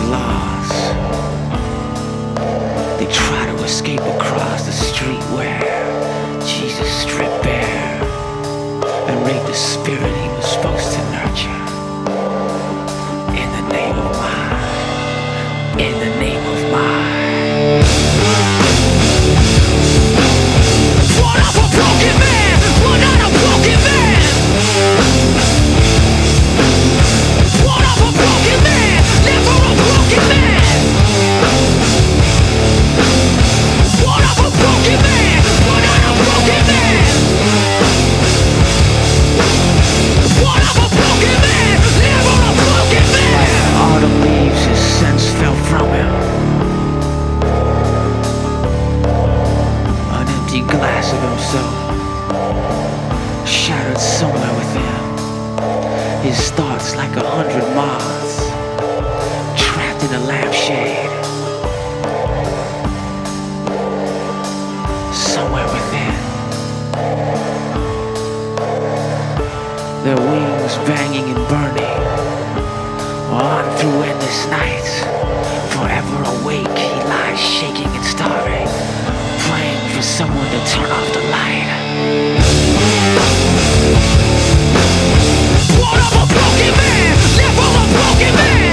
lost. They try to escape across the street where Jesus stripped bare and raped the spirit he was supposed to nurture. In the name of mine, in the name of mine. What of a broken man, but not a broken man. What of a broken man, never a broken man. What of a broken man, but not a broken man. What of a broken man, never a broken man. Like autumn leaves, his sense fell from him. An empty glass of himself shattered somewhere within. His thoughts like 100 moths trapped in a lampshade. Somewhere within, their wings banging and burning on through endless nights. Forever awake, he lies shaking and starving, praying for someone to turn off the light. What of a broken man, never a broken man.